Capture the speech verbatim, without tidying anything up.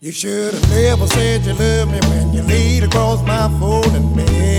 You should have never said you love me when you laid across my folding bed.